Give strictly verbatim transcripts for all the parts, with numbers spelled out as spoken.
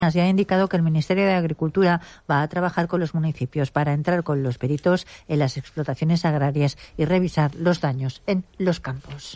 y ha indicado que el Ministerio de Agricultura va a trabajar con los municipios para entrar con los peritos en las explotaciones agrarias y revisar los daños en los campos.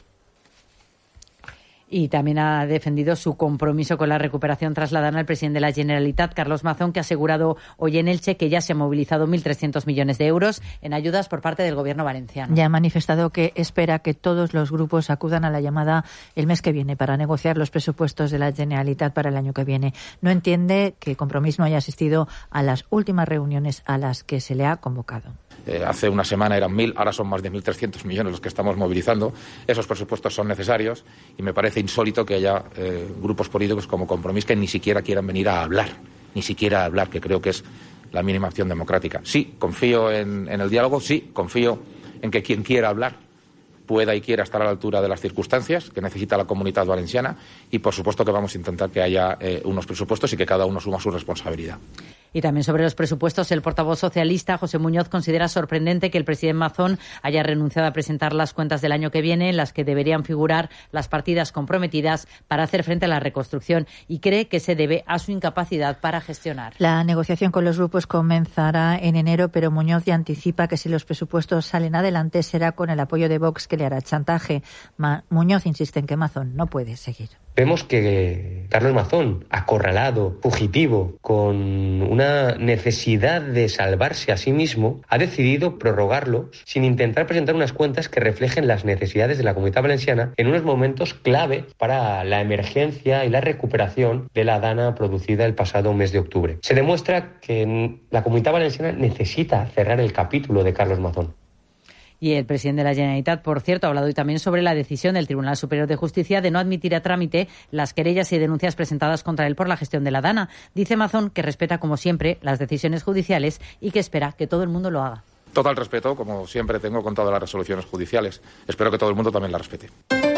Y también ha defendido su compromiso con la recuperación tras la Dana el presidente de la Generalitat, Carlos Mazón, que ha asegurado hoy en Elche que ya se han movilizado mil trescientos millones de euros en ayudas por parte del Gobierno valenciano. Ya ha manifestado que espera que todos los grupos acudan a la llamada el mes que viene para negociar los presupuestos de la Generalitat para el año que viene. No entiende que Compromís no haya asistido a las últimas reuniones a las que se le ha convocado. Eh, hace una semana eran mil, ahora son más de mil trescientos millones los que estamos movilizando. Esos presupuestos son necesarios y me parece insólito que haya eh, grupos políticos como Compromís que ni siquiera quieran venir a hablar, ni siquiera a hablar, que creo que es la mínima acción democrática. Sí, confío en, en el diálogo, sí, confío en que quien quiera hablar pueda y quiera estar a la altura de las circunstancias que necesita la Comunidad Valenciana y, por supuesto, que vamos a intentar que haya eh, unos presupuestos y que cada uno suma su responsabilidad. Y también sobre los presupuestos, el portavoz socialista, José Muñoz, considera sorprendente que el presidente Mazón haya renunciado a presentar las cuentas del año que viene, en las que deberían figurar las partidas comprometidas para hacer frente a la reconstrucción, y cree que se debe a su incapacidad para gestionar. La negociación con los grupos comenzará en enero, pero Muñoz ya anticipa que si los presupuestos salen adelante será con el apoyo de Vox, que le hará chantaje. Ma- Muñoz insiste en que Mazón no puede seguir. Vemos que Carlos Mazón, acorralado, fugitivo, con una necesidad de salvarse a sí mismo, ha decidido prorrogarlo sin intentar presentar unas cuentas que reflejen las necesidades de la Comunidad Valenciana en unos momentos clave para la emergencia y la recuperación de la dana producida el pasado mes de octubre. Se demuestra que la Comunidad Valenciana necesita cerrar el capítulo de Carlos Mazón. Y el presidente de la Generalitat, por cierto, ha hablado hoy también sobre la decisión del Tribunal Superior de Justicia de no admitir a trámite las querellas y denuncias presentadas contra él por la gestión de la Dana. Dice Mazón que respeta, como siempre, las decisiones judiciales y que espera que todo el mundo lo haga. Total respeto, como siempre tengo con todas las resoluciones judiciales. Espero que todo el mundo también las respete.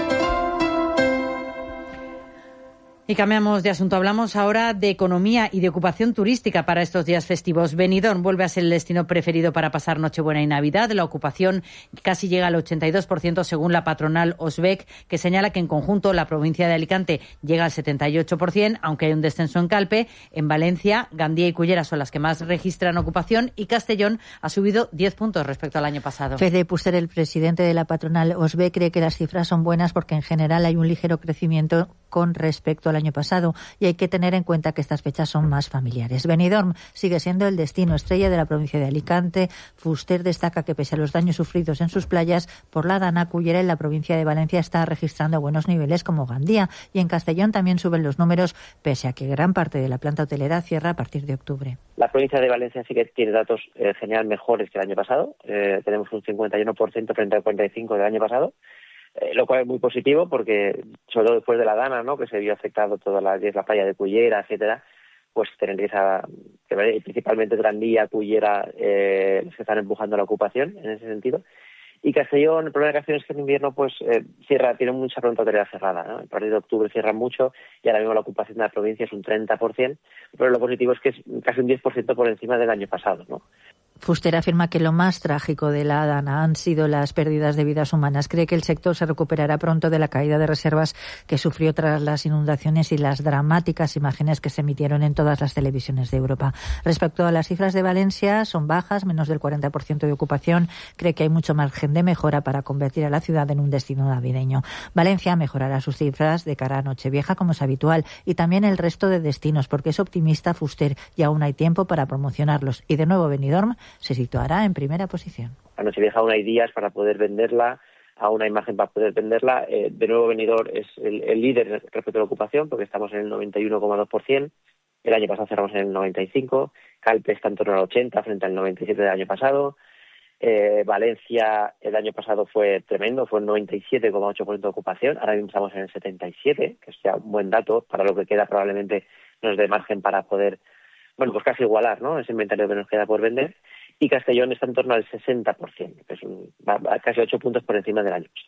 Y cambiamos de asunto. Hablamos ahora de economía y de ocupación turística para estos días festivos. Benidorm vuelve a ser el destino preferido para pasar Nochebuena y Navidad. La ocupación casi llega al ochenta y dos por ciento según la patronal Osbec, que señala que en conjunto la provincia de Alicante llega al setenta y ocho por ciento, aunque hay un descenso en Calpe. En Valencia, Gandía y Cullera son las que más registran ocupación y Castellón ha subido diez puntos respecto al año pasado. Fede Puster, el presidente de la patronal Osbec, cree que las cifras son buenas porque en general hay un ligero crecimiento con respecto al año pasado y hay que tener en cuenta que estas fechas son más familiares. Benidorm sigue siendo el destino estrella de la provincia de Alicante. Fuster destaca que pese a los daños sufridos en sus playas por la Dana, Cullera en la provincia de Valencia está registrando buenos niveles como Gandía, y en Castellón también suben los números pese a que gran parte de la planta hotelera cierra a partir de octubre. La provincia de Valencia sí que tiene datos eh, general mejores que el año pasado. Eh, tenemos un cincuenta y uno por ciento frente al cuarenta y cinco por ciento del año pasado. Eh, lo cual es muy positivo porque, sobre todo después de la Dana, ¿no?, que se vio afectado toda la, la playa de Cullera, etcétera, pues Tenerife, que principalmente Gandía, Cullera, eh, se están empujando la ocupación en ese sentido. Y Castellón, el problema de Castellón es que en invierno pues eh, cierra, tiene mucha planta hotelera cerrada, ¿no? A partir de octubre cierra mucho y ahora mismo la ocupación de la provincia es un treinta por ciento, pero lo positivo es que es casi un diez por ciento por encima del año pasado, ¿no? Fuster afirma que lo más trágico de la Dana han sido las pérdidas de vidas humanas. Cree que el sector se recuperará pronto de la caída de reservas que sufrió tras las inundaciones y las dramáticas imágenes que se emitieron en todas las televisiones de Europa. Respecto a las cifras de Valencia, son bajas, menos del cuarenta por ciento de ocupación. Cree que hay mucho margen de mejora para convertir a la ciudad en un destino navideño. Valencia mejorará sus cifras de cara a Nochevieja, como es habitual, y también el resto de destinos, porque es optimista Fuster y aún hay tiempo para promocionarlos. Y de nuevo Benidorm se situará en primera posición. A Nochevieja aún hay días para poder venderla, aún hay margen para poder venderla. Eh, de nuevo Benidorm es el, el líder respecto a la ocupación, porque estamos en el noventa y uno coma dos por ciento. El año pasado cerramos en el noventa y cinco por ciento. Calpe está en torno al ochenta por ciento frente al noventa y siete por ciento del año pasado. Eh, Valencia el año pasado fue tremendo, fue el noventa y siete coma ocho por ciento de ocupación. Ahora mismo estamos en el setenta y siete por ciento, que es ya un buen dato para lo que queda. Probablemente nos dé margen para poder, bueno, pues casi igualar, ¿no?, ese inventario que nos queda por vender. Y Castellón está en torno al sesenta por ciento, que es un, va, va casi ocho puntos por encima del año.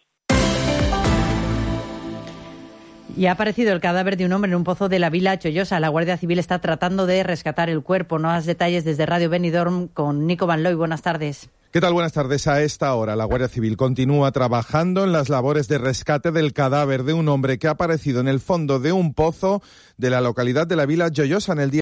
Y ha aparecido el cadáver de un hombre en un pozo de la Vila Chollosa. La Guardia Civil está tratando de rescatar el cuerpo. Nuevos detalles desde Radio Benidorm con Nico Van Looy. Buenas tardes. ¿Qué tal? Buenas tardes. A esta hora, la Guardia Civil continúa trabajando en las labores de rescate del cadáver de un hombre que ha aparecido en el fondo de un pozo de la localidad de la Vila Joiosa en el día